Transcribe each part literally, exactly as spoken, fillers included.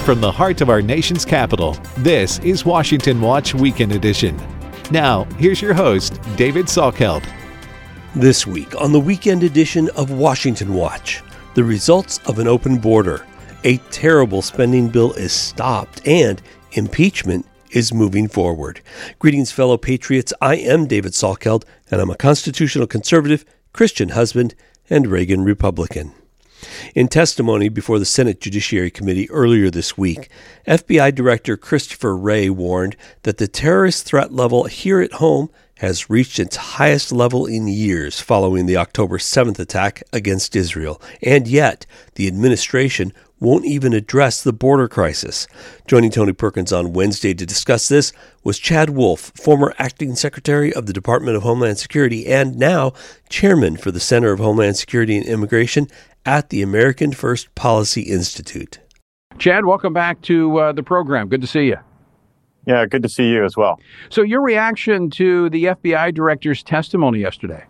from the heart of our nation's capital, this is Washington Watch Weekend Edition. Now, here's your host, David Salkeld. This week on the Weekend Edition of Washington Watch, the results of an open border, a terrible spending bill is stopped, and impeachment is moving forward. Greetings, fellow patriots. I am David Salkeld, and I'm a constitutional conservative, Christian husband, and Reagan Republican. In testimony before the Senate Judiciary Committee earlier this week, F B I Director Christopher Wray warned that the terrorist threat level here at home has reached its highest level in years following the October seventh attack against Israel, and yet the administration won't even address the border crisis. Joining Tony Perkins on Wednesday to discuss this was Chad Wolf, former acting secretary of the Department of Homeland Security and now chairman for the Center of Homeland Security and Immigration at the American First Policy Institute. Chad, welcome back to uh, the program. Good to see you. Yeah, good to see you as well. So your reaction to the F B I director's testimony yesterday?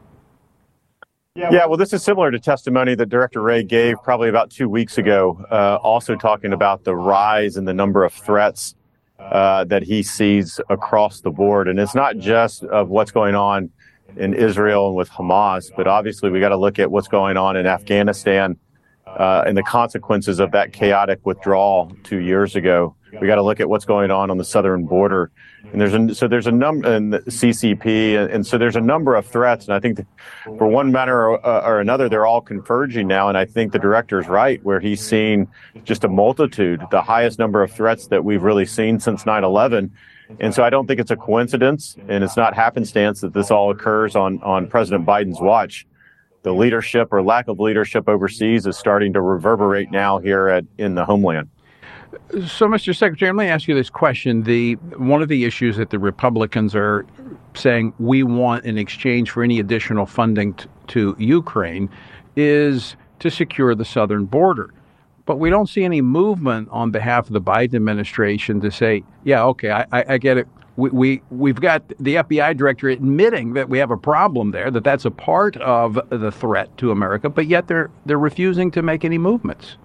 Yeah, well, this is similar to testimony that Director Wray gave probably about two weeks ago, uh, also talking about the rise in the number of threats uh, that he sees across the board. And it's not just of what's going on in Israel and with Hamas, but obviously we got to look at what's going on in Afghanistan uh, and the consequences of that chaotic withdrawal two years ago. We got to look at what's going on on the southern border, and there's a, so there's a number and the C C P, and, and so there's a number of threats. And I think that for one matter or, uh, or another, they're all converging now. And I think the director's right, where he's seen just a multitude, the highest number of threats that we've really seen since nine eleven. And so I don't think it's a coincidence, and it's not happenstance that this all occurs on on President Biden's watch. The leadership or lack of leadership overseas is starting to reverberate now here at in the homeland. So, Mister Secretary, let me ask you this question. The one of the issues that the Republicans are saying we want in exchange for any additional funding t- to Ukraine is to secure the southern border. But we don't see any movement on behalf of the Biden administration to say, yeah, okay, I, I, I get it. We, we, we've got the F B I director admitting that we have a problem there, that that's a part of the threat to America, but yet they're they're refusing to make any movements.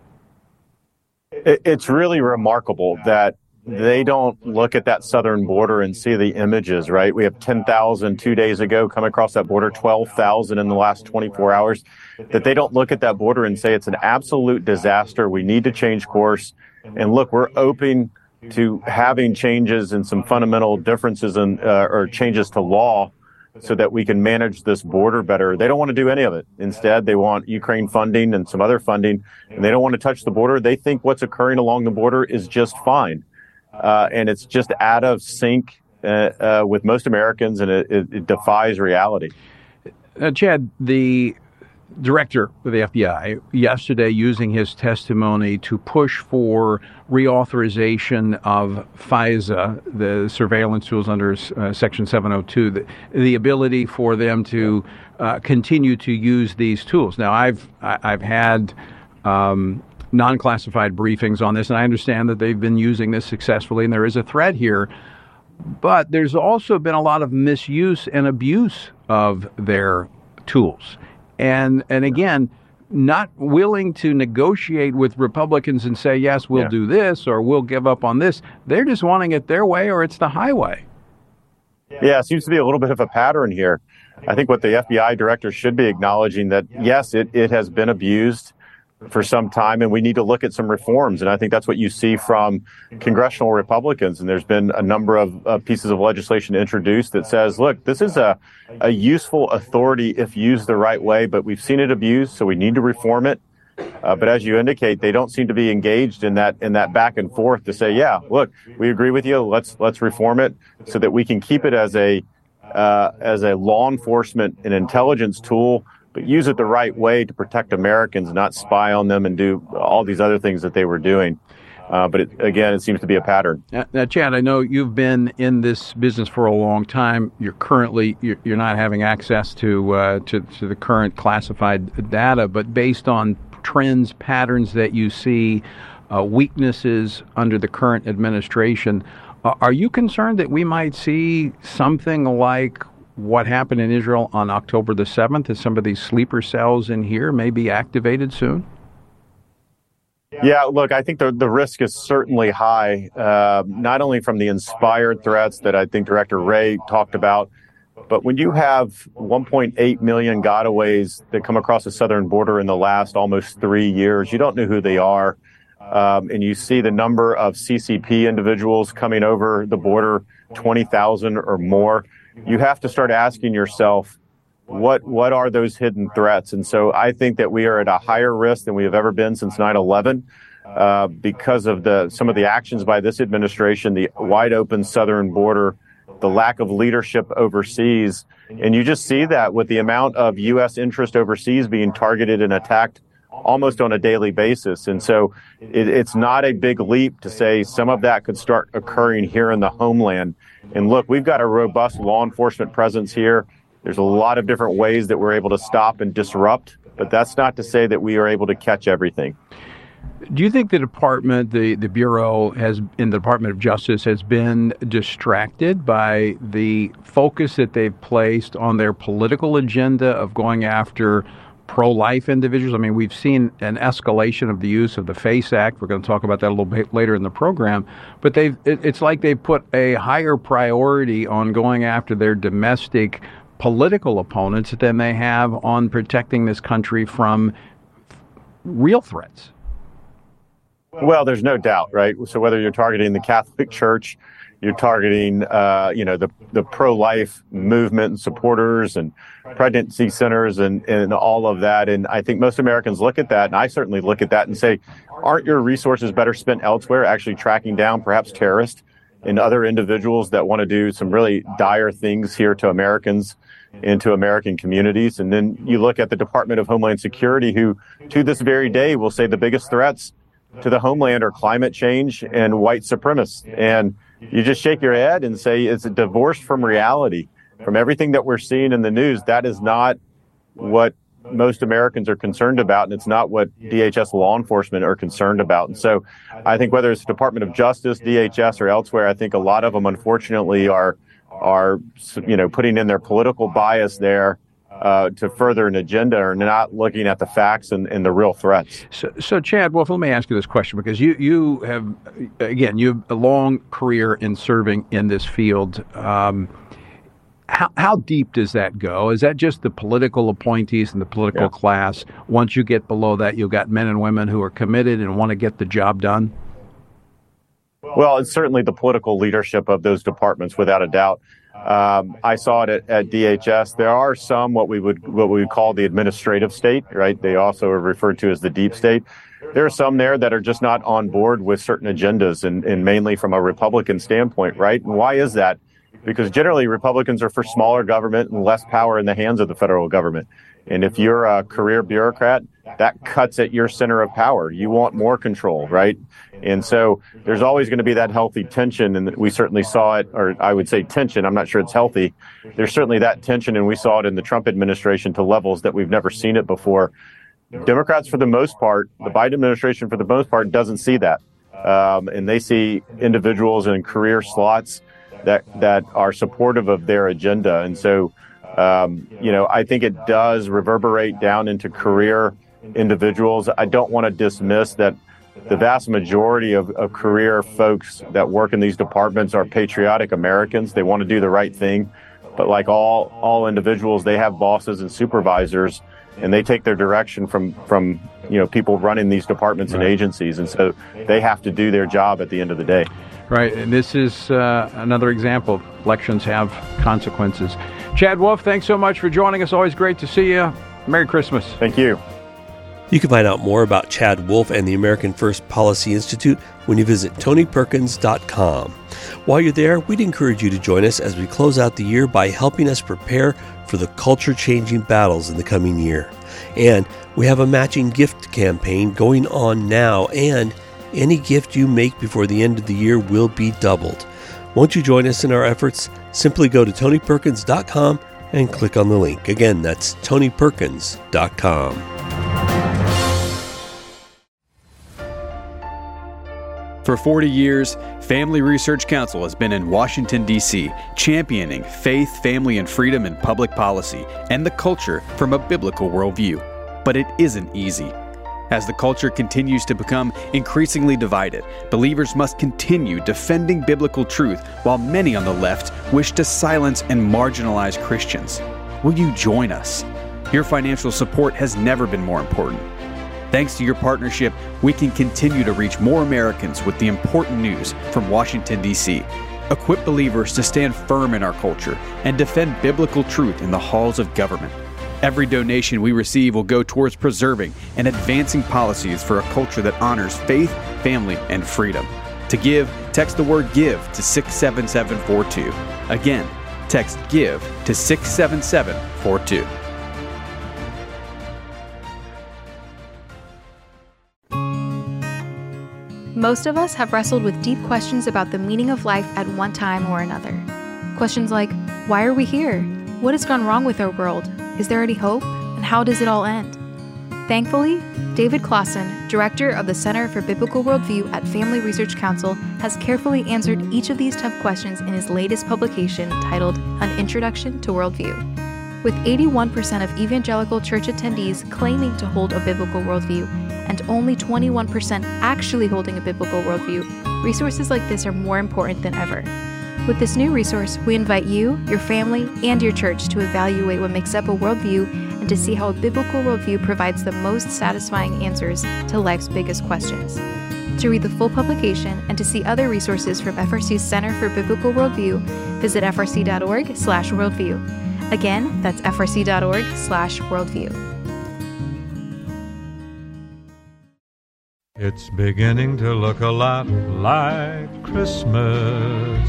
It's really remarkable that they don't look at that southern border and see the images, right? We have ten thousand two days ago come across that border, twelve thousand in the last twenty-four hours, that they don't look at that border and say it's an absolute disaster. We need to change course. And look, we're open to having changes and some fundamental differences in, uh, or changes to law so that we can manage this border better. They don't want to do any of it. Instead, they want Ukraine funding and some other funding, and they don't want to touch the border. They think what's occurring along the border is just fine. Uh, and it's just out of sync uh, uh, with most Americans, and it, it, it defies reality. Uh, Chad, the director of the F B I yesterday using his testimony to push for reauthorization of FISA, the surveillance tools under uh, Section seven oh two, the, the ability for them to uh, continue to use these tools. Now, I've I've had um, non-classified briefings on this, and I understand that they've been using this successfully, and there is a threat here. But there's also been a lot of misuse and abuse of their tools. And and again, not willing to negotiate with Republicans and say, yes, we'll yeah. do this or we'll give up on this. They're just wanting it their way or it's the highway. Yeah, it seems to be a little bit of a pattern here. I think what the F B I director should be acknowledging that, yes, it, it has been abused for some time, and we need to look at some reforms. And I think that's what you see from congressional Republicans. And there's been a number of uh, pieces of legislation introduced that says, look, this is a, a useful authority if used the right way, but we've seen it abused, so we need to reform it. Uh, but as you indicate, they don't seem to be engaged in that in that back and forth to say, yeah, look, we agree with you. Let's let's reform it so that we can keep it as a uh, as a law enforcement and intelligence tool, but use it the right way to protect Americans, not spy on them and do all these other things that they were doing. Uh, but it, again, it seems to be a pattern. Now, now, Chad, I know you've been in this business for a long time. You're currently you're, you're not having access to, uh, to to the current classified data, but based on trends, patterns that you see, uh, weaknesses under the current administration, uh, are you concerned that we might see something like what happened in Israel on October the seventh, that some of these sleeper cells in here may be activated soon? Yeah, look, I think the, the risk is certainly high, uh, not only from the inspired threats that I think Director Wray talked about, but when you have one point eight million gotaways that come across the southern border in the last almost three years, you don't know who they are. Um, and you see the number of C C P individuals coming over the border, twenty thousand or more. You have to start asking yourself, what what are those hidden threats? And so I think that we are at a higher risk than we have ever been since nine eleven uh, because of the some of the actions by this administration, the wide open southern border, the lack of leadership overseas. And you just see that with the amount of U S interest overseas being targeted and attacked almost on a daily basis. And so it, it's not a big leap to say some of that could start occurring here in the homeland. And look, we've got a robust law enforcement presence here. There's a lot of different ways that we're able to stop and disrupt, but that's not to say that we are able to catch everything. Do you think the department, the, the Bureau has, in the Department of Justice, has been distracted by the focus that they've placed on their political agenda of going after pro-life individuals? I mean, we've seen an escalation of the use of the FACE Act. We're going to talk about that a little bit later in the program. But they've it, it's like they've put a higher priority on going after their domestic political opponents than they have on protecting this country from real threats. Well, there's no doubt, right? So whether you're targeting the Catholic Church, you're targeting, uh, you know, the, the pro-life movement and supporters and pregnancy centers and, and all of that. And I think most Americans look at that, and I certainly look at that and say, aren't your resources better spent elsewhere, actually tracking down perhaps terrorists and other individuals that want to do some really dire things here to Americans and to American communities? And then you look at the Department of Homeland Security, who to this very day will say the biggest threats to the homeland are climate change and white supremacists. And you just shake your head and say it's divorced from reality. From everything that we're seeing in the news, that is not what most Americans are concerned about, and it's not what D H S law enforcement are concerned about. And so I think whether it's the Department of Justice, D H S, or elsewhere, I think a lot of them, unfortunately, are, are you know, putting in their political bias there Uh, to further an agenda, or not looking at the facts and, and the real threats. So, so Chad Wolf, let me ask you this question, because you, you have, again, you have a long career in serving in this field. Um, how, how deep does that go? Is that just the political appointees and the political yeah. class? Once you get below that, you've got men and women who are committed and want to get the job done? Well, it's certainly the political leadership of those departments, without a doubt. Um, I saw it at, at D H S. There are some what we would what we would call the administrative state, right? They also are referred to as the deep state. There are some there that are just not on board with certain agendas, and, and mainly from a Republican standpoint, right? And why is that? Because generally Republicans are for smaller government and less power in the hands of the federal government. And if you're a career bureaucrat, that cuts at your center of power. You want more control, right? And so there's always going to be that healthy tension, and we certainly saw it, or I would say tension. I'm not sure it's healthy. There's certainly that tension, and we saw it in the Trump administration to levels that we've never seen it before. Democrats, for the most part, the Biden administration, for the most part, doesn't see that. Um, and they see individuals in career slots that, that are supportive of their agenda. And so, um, you know, I think it does reverberate down into career individuals. I don't want to dismiss that the vast majority of, of career folks that work in these departments are patriotic Americans. They want to do the right thing. But like all all individuals, they have bosses and supervisors, and they take their direction from, from you know, people running these departments right. and agencies. And so they have to do their job at the end of the day. Right. And this is uh, another example. Elections have consequences. Chad Wolf, thanks so much for joining us. Always great to see you. Merry Christmas. Thank you. You can find out more about Chad Wolf and the American First Policy Institute when you visit tony perkins dot com. While you're there, we'd encourage you to join us as we close out the year by helping us prepare for the culture-changing battles in the coming year. And we have a matching gift campaign going on now, and any gift you make before the end of the year will be doubled. Won't you join us in our efforts? Simply go to tony perkins dot com and click on the link. Again, that's tony perkins dot com. For forty years, Family Research Council has been in Washington, D C, championing faith, family, and freedom in public policy and the culture from a biblical worldview. But it isn't easy. As the culture continues to become increasingly divided, believers must continue defending biblical truth while many on the left wish to silence and marginalize Christians. Will you join us? Your financial support has never been more important. Thanks to your partnership, we can continue to reach more Americans with the important news from Washington, D C Equip believers to stand firm in our culture and defend biblical truth in the halls of government. Every donation we receive will go towards preserving and advancing policies for a culture that honors faith, family, and freedom. To give, text the word GIVE to six seven seven four two. Again, text GIVE to six seven seven four two. Most of us have wrestled with deep questions about the meaning of life at one time or another. Questions like, why are we here? What has gone wrong with our world? Is there any hope? And how does it all end? Thankfully, David Clausen, director of the Center for Biblical Worldview at Family Research Council, has carefully answered each of these tough questions in his latest publication titled An Introduction to Worldview. With eighty-one percent of evangelical church attendees claiming to hold a biblical worldview, and only twenty-one percent actually holding a biblical worldview, resources like this are more important than ever. With this new resource, we invite you, your family, and your church to evaluate what makes up a worldview and to see how a biblical worldview provides the most satisfying answers to life's biggest questions. To read the full publication and to see other resources from F R C's Center for Biblical Worldview, visit f r c dot org slash worldview. Again, that's f r c dot org slash worldview. It's beginning to look a lot like Christmas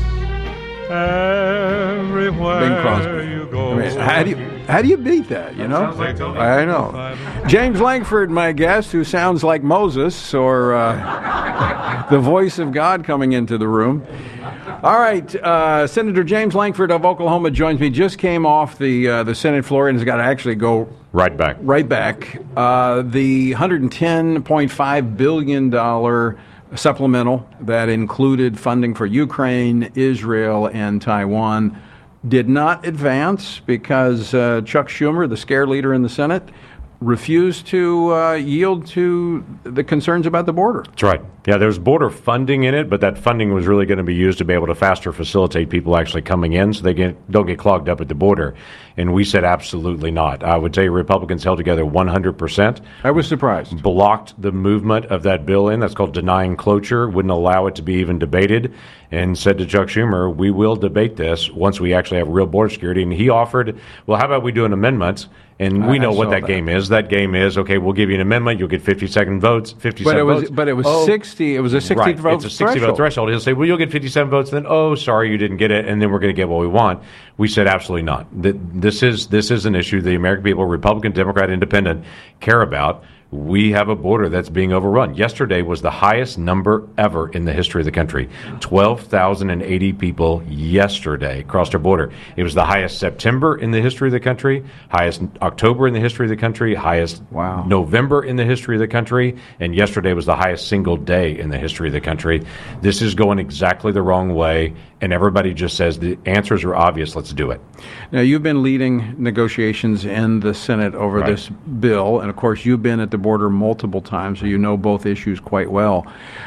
everywhere Bing Crosby. you go. I mean, how do you how do you beat that? You know, I know. James Langford, my guest, who sounds like Moses or uh, the voice of God coming into the room. All right, uh, Senator James Langford of Oklahoma joins me. Just came off the uh, the Senate floor and has got to actually go right back. Right back. Uh, the one hundred ten point five billion dollars supplemental that included funding for Ukraine, Israel, and Taiwan did not advance because uh, Chuck Schumer, the scare leader in the Senate, refused to uh, yield to the concerns about the border. That's right. Yeah, there's border funding in it, but that funding was really going to be used to be able to faster facilitate people actually coming in so they get, don't get clogged up at the border. And we said absolutely not. I would tell you Republicans held together one hundred percent. I was surprised. Blocked the movement of that bill in. That's called denying cloture. Wouldn't allow it to be even debated. And said to Chuck Schumer, we will debate this once we actually have real border security. And he offered, well, how about we do an amendment? And we know what that, that game is. That game is, okay, we'll give you an amendment. You'll get fifty-second votes, fifty-seven but it was, votes. But it was oh, sixty. It was a sixty right. vote It's a sixty threshold. vote threshold. He'll say, well, you'll get fifty-seven votes. Then, oh, sorry, you didn't get it. And then we're going to get what we want. We said absolutely not. This is this is an issue the American people, Republican, Democrat, Independent, care about. We have a border that's being overrun. Yesterday was the highest number ever in the history of the country. twelve thousand eighty people yesterday crossed our border. It was the highest September in the history of the country, highest October in the history of the country, highest wow. November in the history of the country, and yesterday was the highest single day in the history of the country. This is going exactly the wrong way, and everybody just says the answers are obvious, let's do it. Now, you've been leading negotiations in the Senate over Right. this bill, and of course, you've been at the border multiple times, so you know both issues quite well.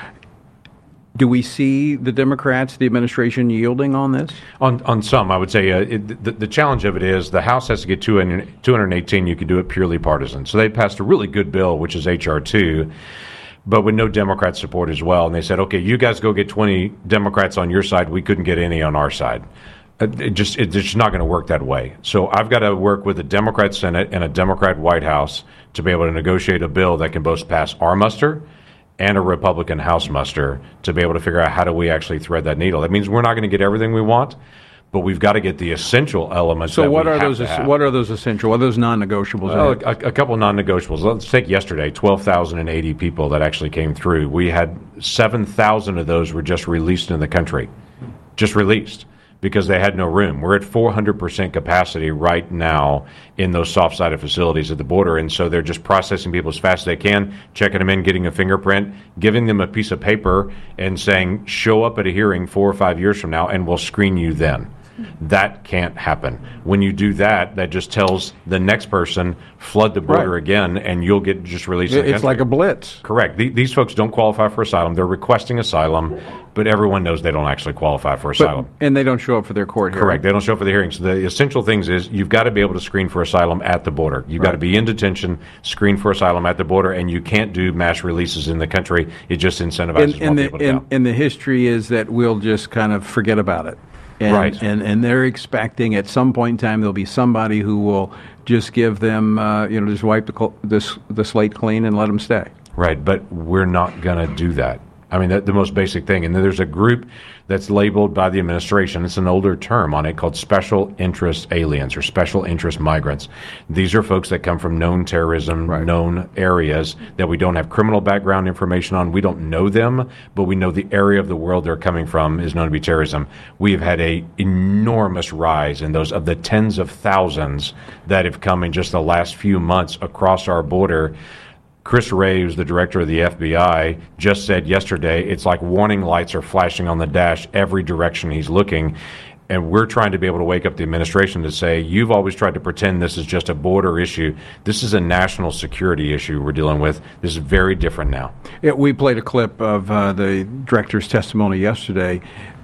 Do we see the Democrats, the administration, yielding on this? On on some, I would say uh, it, the, the challenge of it is the House has to get two hundred eighteen. You can do it purely partisan. So they passed a really good bill, which is H R two, but with no Democrat support as well. And they said, okay, you guys go get twenty Democrats on your side. We couldn't get any on our side. It just it's just not going to work that way. So I've got to work with a Democrat Senate and a Democrat White House to be able to negotiate a bill that can both pass our muster and a Republican House muster to be able to figure out how do we actually thread that needle. That means we're not going to get everything we want, but we've got to get the essential elements. So that what we are have those? to have. What are those essential? What are those non-negotiables? Well, a, a couple of non-negotiables. Let's take yesterday, twelve thousand eighty people that actually came through. We had seven thousand of those were just released in the country, just released. Because they had no room. We're at four hundred percent capacity right now in those soft-sided facilities at the border, and so they're just processing people as fast as they can, checking them in, getting a fingerprint, giving them a piece of paper, and saying, show up at a hearing four or five years from now, and we'll screen you then. That can't happen. When you do that, that just tells the next person, flood the border Right. again, and you'll get just released. It's the country. like a blitz. Correct. The, these folks don't qualify for asylum. They're requesting asylum, but everyone knows they don't actually qualify for asylum. But, and they don't show up for their court hearing. Correct. They don't show up for the hearings. So the essential things is you've got to be able to screen for asylum at the border. You've got to be in detention, screen for asylum at the border, and you can't do mass releases in the country. It just incentivizes And, more and, the, people to and, come. and the history is that we'll just kind of forget about it. And, Right. And, and they're expecting at some point in time there'll be somebody who will just give them, uh, you know, just wipe the, cl- this, the slate clean and let them stay. Right, but we're not going to do that. I mean, that's the most basic thing. And then there's a group that's labeled by the administration. It's an older term on it called special interest aliens or special interest migrants. These are folks that come from known terrorism, Right. known areas that we don't have criminal background information on. We don't know them, but we know the area of the world they're coming from is known to be terrorism. We have had a enormous rise in those of the tens of thousands that have come in just the last few months across our border. Chris Wray, who's the director of the F B I, just said yesterday it's like warning lights are flashing on the dash every direction he's looking. And we're trying to be able to wake up the administration to say, you've always tried to pretend this is just a border issue. This is a national security issue we're dealing with. This is very different now. Yeah, we played a clip of uh, the director's testimony yesterday.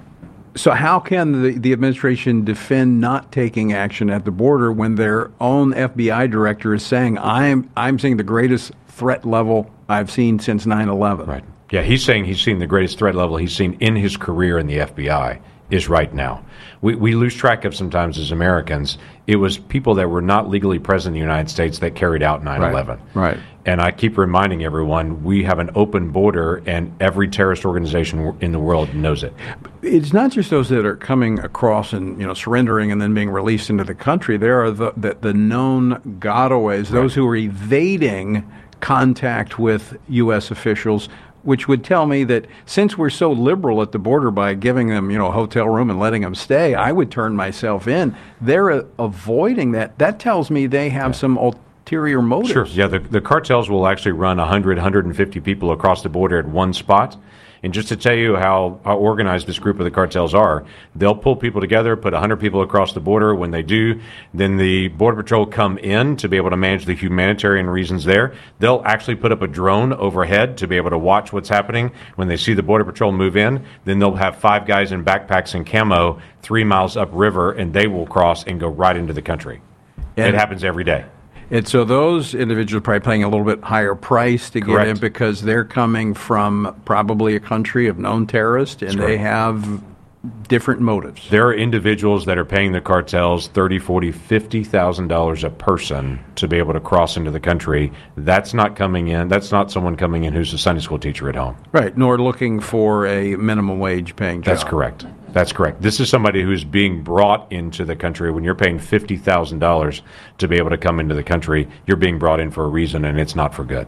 So how can the, the administration defend not taking action at the border when their own F B I director is saying, I'm I'm seeing the greatest threat level I've seen since nine eleven? Right. Yeah, he's saying he's seen the greatest threat level he's seen in his career in the F B I is right now. We we lose track of sometimes as Americans. It was people that were not legally present in the United States that carried out nine eleven. Right. right. And I keep reminding everyone, we have an open border, and every terrorist organization in the world knows it. It's not just those that are coming across and, you know, surrendering and then being released into the country. There are the the, the known gotaways, those who are evading contact with U S officials, which would tell me that since we're so liberal at the border by giving them, you know, a hotel room and letting them stay, I would turn myself in. They're uh, avoiding that. That tells me they have yeah. some ulterior motives. Sure. Yeah, the, the cartels will actually run one hundred, one hundred fifty people across the border at one spot. And just to tell you how, how organized this group of the cartels are, they'll pull people together, put one hundred people across the border. When they do, then the Border Patrol come in to be able to manage the humanitarian reasons there. They'll actually put up a drone overhead to be able to watch what's happening. When they see the Border Patrol move in, then they'll have five guys in backpacks and camo three miles upriver, and they will cross and go right into the country. And it happens every day. And so those individuals are probably paying a little bit higher price to Correct. get in because they're coming from probably a country of known terrorists, and That's they right. have different motives. There are individuals that are paying the cartels thirty, forty, fifty thousand dollars a person to be able to cross into the country. That's not coming in. That's not someone coming in who's a Sunday school teacher at home. Right, nor looking for a minimum wage paying job. That's correct. That's correct. This is somebody who's being brought into the country. When you're paying fifty thousand dollars to be able to come into the country, you're being brought in for a reason, and it's not for good.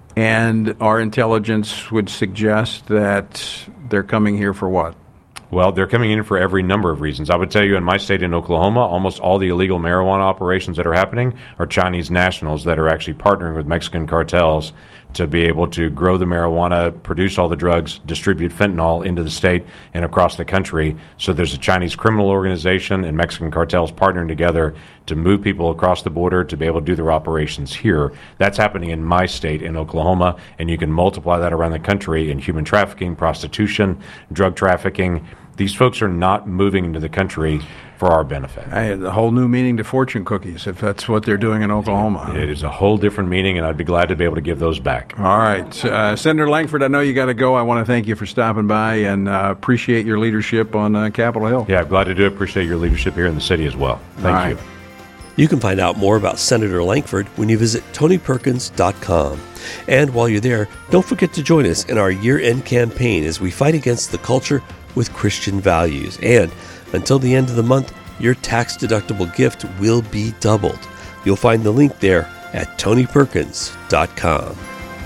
And our intelligence would suggest that they're coming here for what? Well, they're coming in for every number of reasons. I would tell you in my state in Oklahoma, almost all the illegal marijuana operations that are happening are Chinese nationals that are actually partnering with Mexican cartels to be able to grow the marijuana, produce all the drugs, distribute fentanyl into the state and across the country. So there's a Chinese criminal organization and Mexican cartels partnering together to move people across the border to be able to do their operations here. That's happening in my state in Oklahoma, and you can multiply that around the country in human trafficking, prostitution, drug trafficking. These folks are not moving into the country for our benefit. I had a whole new meaning to fortune cookies, if that's what they're doing in Oklahoma. It is a whole different meaning, and I'd be glad to be able to give those back. All right. Uh, Senator Lankford, I know you got to go. I want to thank you for stopping by and uh, appreciate your leadership on uh, Capitol Hill. Yeah, I'm glad to do it. Appreciate your leadership here in the city as well. Thank All you. right. You can find out more about Senator Lankford when you visit tony perkins dot com. And while you're there, don't forget to join us in our year-end campaign as we fight against the culture with Christian values. And until the end of the month, your tax-deductible gift will be doubled. You'll find the link there at tony perkins dot com.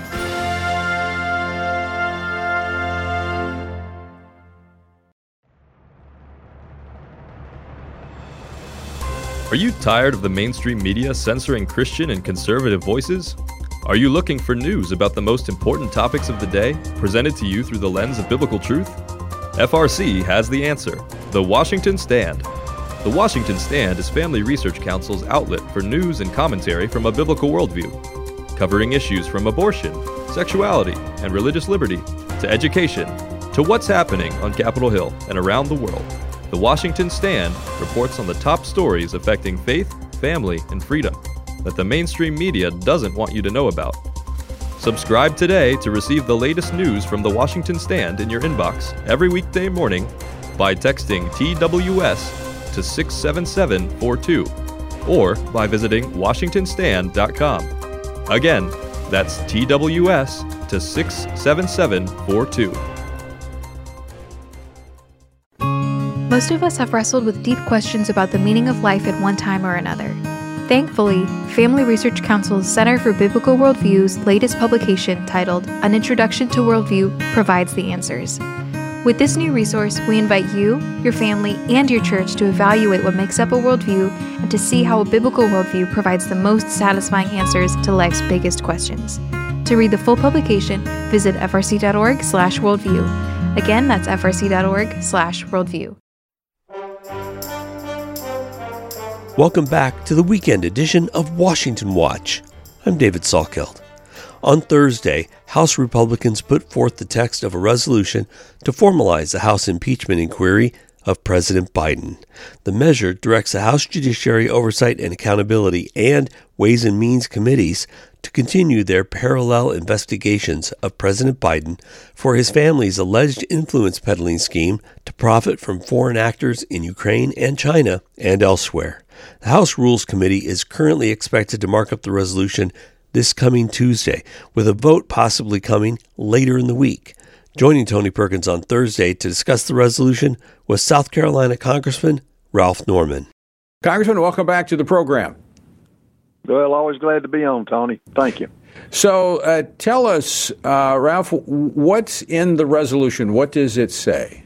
Are you tired of the mainstream media censoring Christian and conservative voices? Are you looking for news about the most important topics of the day, presented to you through the lens of biblical truth? F R C has the answer, The Washington Stand. The Washington Stand is Family Research Council's outlet for news and commentary from a biblical worldview, covering issues from abortion, sexuality, and religious liberty, to education, to what's happening on Capitol Hill and around the world. The Washington Stand reports on the top stories affecting faith, family, and freedom that the mainstream media doesn't want you to know about. Subscribe today to receive the latest news from the Washington Stand in your inbox every weekday morning by texting T W S to six seven seven four two or by visiting washington stand dot com. Again, that's T W S to six seven seven four two. Most of us have wrestled with deep questions about the meaning of life at one time or another. Thankfully, Family Research Council's Center for Biblical Worldview's latest publication, titled An Introduction to Worldview, provides the answers. With this new resource, we invite you, your family, and your church to evaluate what makes up a worldview and to see how a biblical worldview provides the most satisfying answers to life's biggest questions. To read the full publication, visit f r c dot org slash worldview. Again, that's f r c dot org slash worldview. Welcome back to the weekend edition of Washington Watch. I'm David Salkeld. On Thursday, House Republicans put forth the text of a resolution to formalize the House impeachment inquiry of President Biden. The measure directs the House Judiciary Oversight and Accountability and Ways and Means Committees to continue their parallel investigations of President Biden for his family's alleged influence peddling scheme to profit from foreign actors in Ukraine and China and elsewhere. The House Rules Committee is currently expected to mark up the resolution this coming Tuesday, with a vote possibly coming later in the week. Joining Tony Perkins on Thursday to discuss the resolution was South Carolina Congressman Ralph Norman. Congressman, welcome back to the program. Well, always glad to be on, Tony. Thank you. So uh, tell us, uh, Ralph, what's in the resolution? What does it say?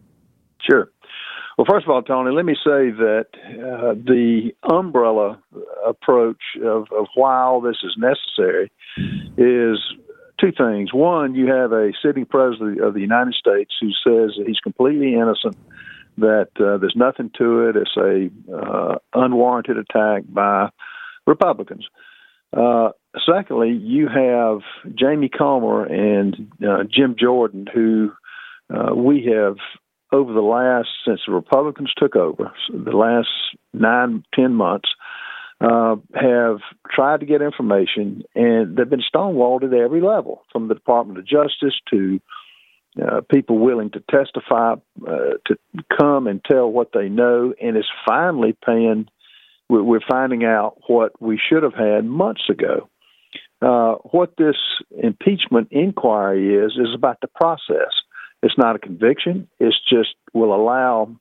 Sure. Well, first of all, Tony, let me say that uh, the umbrella approach of, of why all this is necessary is two things. One, you have a sitting president of the United States who says that he's completely innocent, that uh, there's nothing to it. It's a uh, unwarranted attack by Republicans. Uh, secondly, you have Jamie Comer and uh, Jim Jordan, who uh, we have over the last, since the Republicans took over, the last nine, ten months, uh, have tried to get information, and they've been stonewalled at every level, from the Department of Justice to uh, people willing to testify, uh, to come and tell what they know, and it's finally paying, we're, we're finding out what we should have had months ago. Uh, what this impeachment inquiry is, is about the process. It's not a conviction. It's just will allow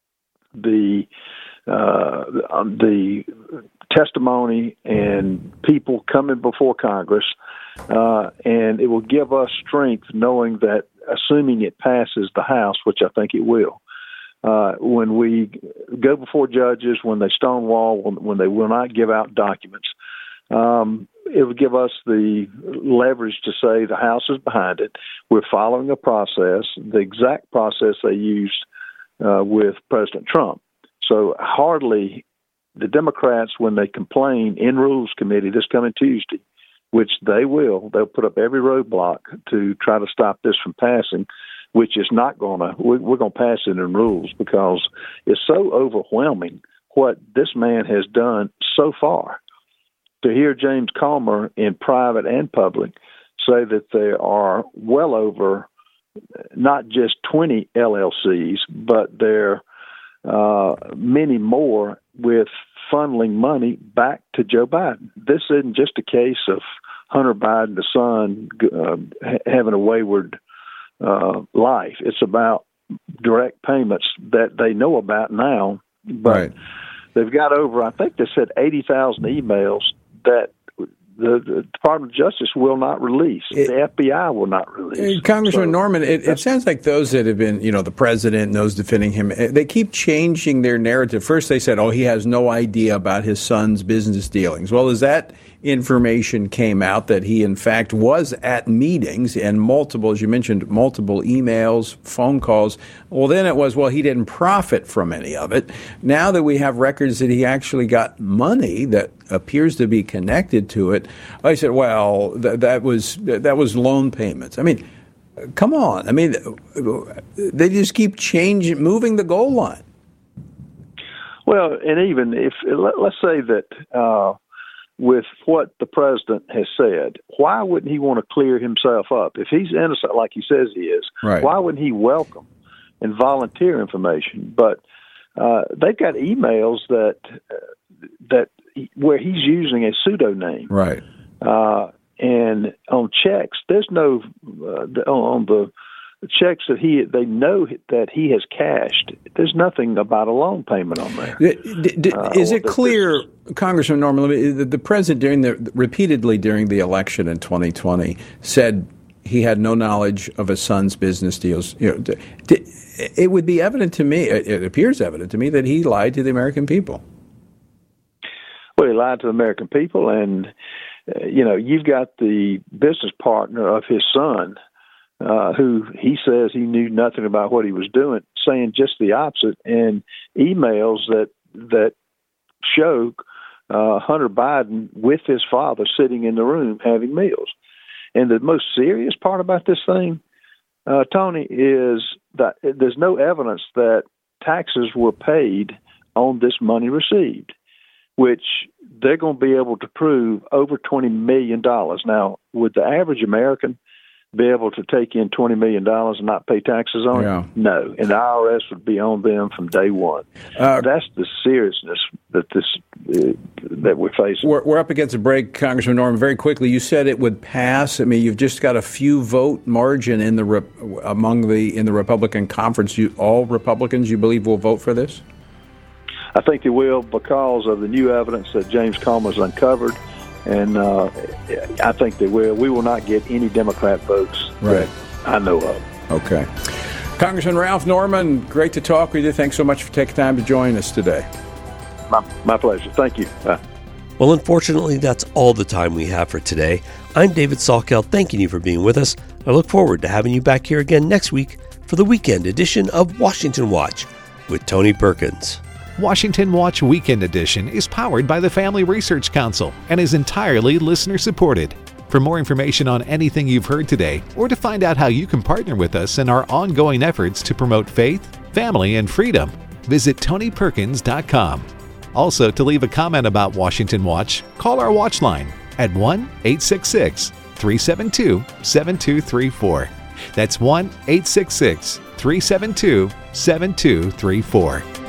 the uh, the testimony and people coming before Congress, uh, and it will give us strength knowing that, assuming it passes the House, which I think it will, uh, when we go before judges, when they stonewall, when, when they will not give out documents, um, it would give us the leverage to say the House is behind it. We're following a process, the exact process they used uh, with President Trump. So hardly the Democrats, when they complain in Rules Committee this coming Tuesday, which they will, they'll put up every roadblock to try to stop this from passing, which is not going to, we're going to pass it in Rules because it's so overwhelming what this man has done so far. To hear James Comer in private and public say that there are well over not just twenty L L Cs, but there are uh, many more with funneling money back to Joe Biden. This isn't just a case of Hunter Biden, the son, uh, having a wayward uh, life. It's about direct payments that they know about now, but right. They've got over, I think they said eighty thousand emails that the, the Department of Justice will not release. It, the F B I will not release. Congressman so, Norman, it, it sounds like those that have been, you know, the president and those defending him, they keep changing their narrative. First they said, oh, he has no idea about his son's business dealings. Well, is that information came out that he, in fact, was at meetings and multiple, as you mentioned, multiple emails, phone calls. Well, then it was, well, he didn't profit from any of it. Now that we have records that he actually got money that appears to be connected to it, I said, well, th- that was that was loan payments. I mean, come on. I mean, they just keep changing, moving the goal line. Well, and even if, let's say that uh, with what the president has said, why wouldn't he want to clear himself up? If he's innocent like he says he is, right. Why wouldn't he welcome and volunteer information? But uh, they've got emails that uh, that where he's using a pseudonym. Right. Uh, and on checks, there's no, uh, on the checks that he they know that he has cashed, there's nothing about a loan payment on there. D- d- uh, is it clear, Congressman Norman, the, the president during the repeatedly during the election in twenty twenty said he had no knowledge of his son's business deals? You know, d- d- it would be evident to me, it appears evident to me, that he lied to the American people. Well, he lied to the American people, and uh, you know, you've got the business partner of his son, Uh, who he says he knew nothing about what he was doing, saying just the opposite, and emails that that show uh, Hunter Biden with his father sitting in the room having meals. And the most serious part about this thing, uh, Tony, is that there's no evidence that taxes were paid on this money received, which they're going to be able to prove over twenty million dollars. Now, would the average American be able to take in twenty million dollars and not pay taxes on yeah. it? No. And the I R S would be on them from day one. Uh, That's the seriousness that this uh, that we're facing. We're, we're up against a break, Congressman Norman. Very quickly, you said it would pass. I mean, you've just got a few vote margin in the rep, among the in the Republican conference. You, all Republicans, you believe, will vote for this? I think they will because of the new evidence that James Comer's uncovered. And uh, I think they will. We will not get any Democrat votes right. that I know of. Okay. Congressman Ralph Norman, great to talk with you. Thanks so much for taking time to join us today. My, my pleasure. Thank you. Bye. Well, unfortunately, that's all the time we have for today. I'm David Salkeld, thanking you for being with us. I look forward to having you back here again next week for the weekend edition of Washington Watch with Tony Perkins. Washington Watch Weekend Edition is powered by the Family Research Council and is entirely listener-supported. For more information on anything you've heard today, or to find out how you can partner with us in our ongoing efforts to promote faith, family, and freedom, visit tony perkins dot com. Also, to leave a comment about Washington Watch, call our watch line at one eight six six, three seven two, seven two three four. That's one eight six six, three seven two, seven two three four.